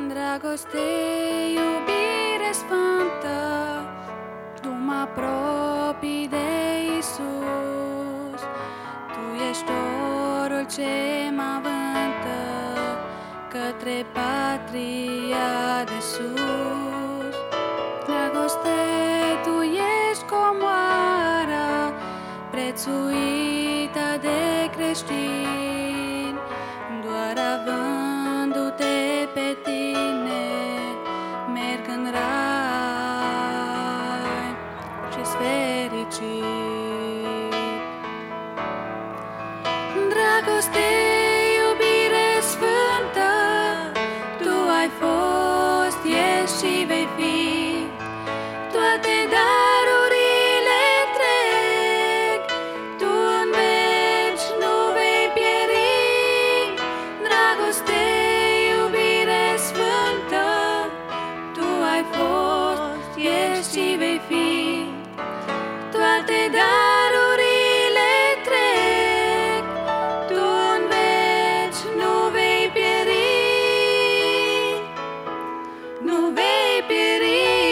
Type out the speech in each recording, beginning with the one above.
Dragoste, iubire sfântă, Tu mă apropii de Iisus. Tu ești dorul ce mă avântă către patria de sus. Dragoste, Tu ești comoara prețuită de creștini, doar avându-te pe Tine merg în rai și-s fericit. Dragoste, iubire sfântă, Tu ai fost, ești și vei fi. Toate darurile trec, Tu în veci nu vei pieri. Dragoste, iubire sfântă, Tu ai fost, ești și vei fi. Toate darurile trec, Tu în veci nu vei pieri. Nu vei pieri.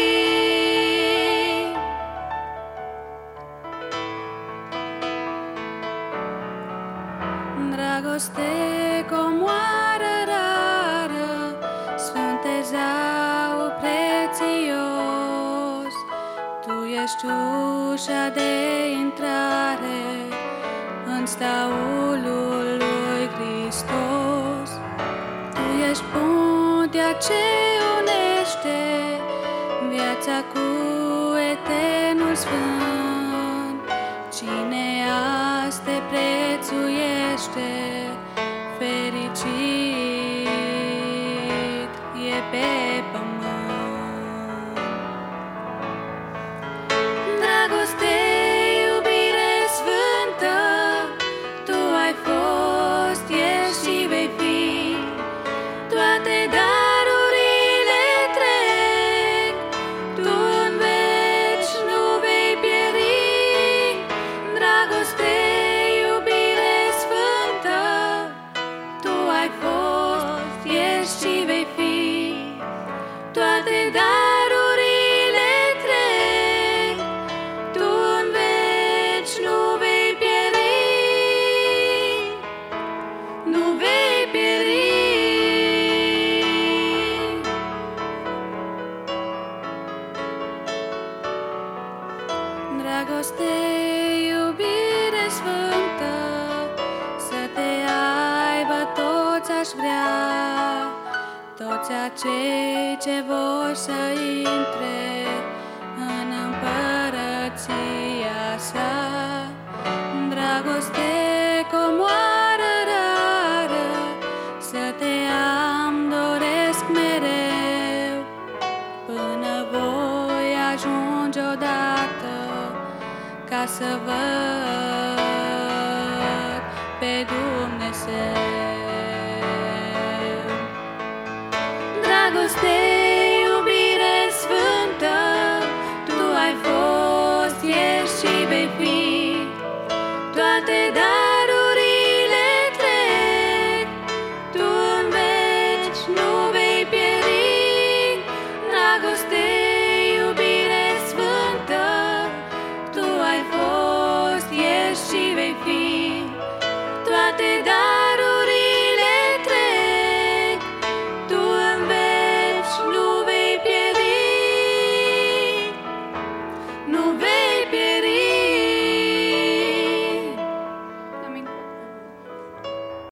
Dragoste, comoară rară, Sfânte zau prețios, Tu ești ușa de intrare în staulul lui Hristos. Tu ești puntea ce unește viața cu eternul sfânt. Cine azi te prețuiește, fericit e pe pământ. Dragoste, iubire sfântă, Tu ai fost, ești și vei fi. Toate darurile trec, Tu în veci nu vei pieri. Dragoste, iubire sfântă, Tu ai fost, ești și vei fi. Toate darurile trec, Tu în veci nu vei pieri. Nu vei pieri. Dragoste, iubire sfântă, să te aibă toți aș vrea, toți acei ce vor să intre în împărăția Sa. Dragoste, comoară rară, să te am doresc mereu, până voi ajunge odată ca să văd pe Dumnezeu. Dragoste,